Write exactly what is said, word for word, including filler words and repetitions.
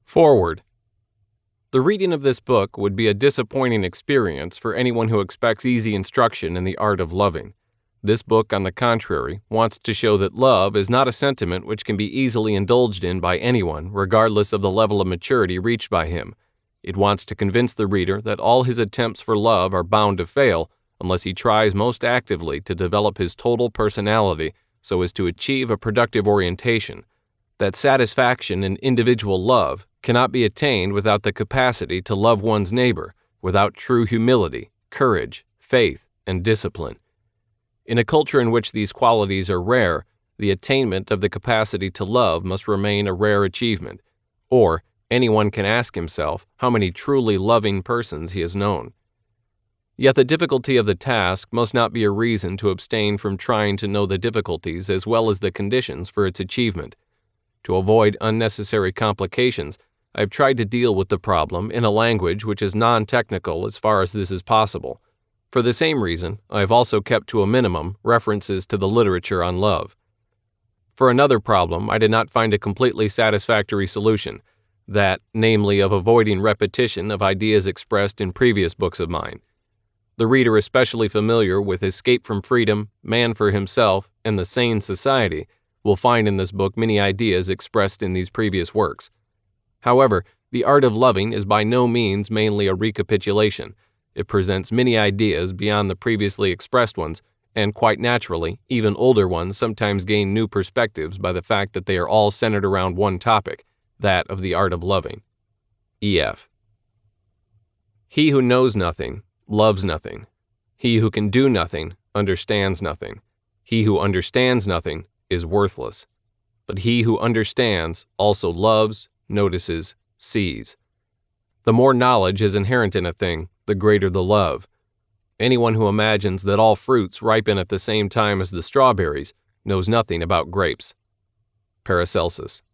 Forward. The reading of this book would be a disappointing experience for anyone who expects easy instruction in the art of loving. This book, on the contrary, wants to show that love is not a sentiment which can be easily indulged in by anyone, regardless of the level of maturity reached by him. It wants to convince the reader that all his attempts for love are bound to fail unless he tries most actively to develop his total personality so as to achieve a productive orientation, that satisfaction in individual love cannot be attained without the capacity to love one's neighbor, without true humility, courage, faith, and discipline. In a culture in which these qualities are rare, the attainment of the capacity to love must remain a rare achievement, or anyone can ask himself how many truly loving persons he has known. Yet the difficulty of the task must not be a reason to abstain from trying to know the difficulties as well as the conditions for its achievement. To avoid unnecessary complications, I have tried to deal with the problem in a language which is non-technical as far as this is possible. For the same reason, I have also kept to a minimum references to the literature on love. For another problem, I did not find a completely satisfactory solution, that, namely, of avoiding repetition of ideas expressed in previous books of mine. The reader especially familiar with Escape from Freedom, Man for Himself, and The Sane Society will find in this book many ideas expressed in these previous works. However, The Art of Loving is by no means mainly a recapitulation. It presents many ideas beyond the previously expressed ones, and quite naturally, even older ones sometimes gain new perspectives by the fact that they are all centered around one topic, that of the art of loving. E F He who knows nothing loves nothing. He who can do nothing understands nothing. He who understands nothing is worthless. But he who understands also loves, notices, sees. The more knowledge is inherent in a thing, the greater the love. Anyone who imagines that all fruits ripen at the same time as the strawberries knows nothing about grapes. Paracelsus.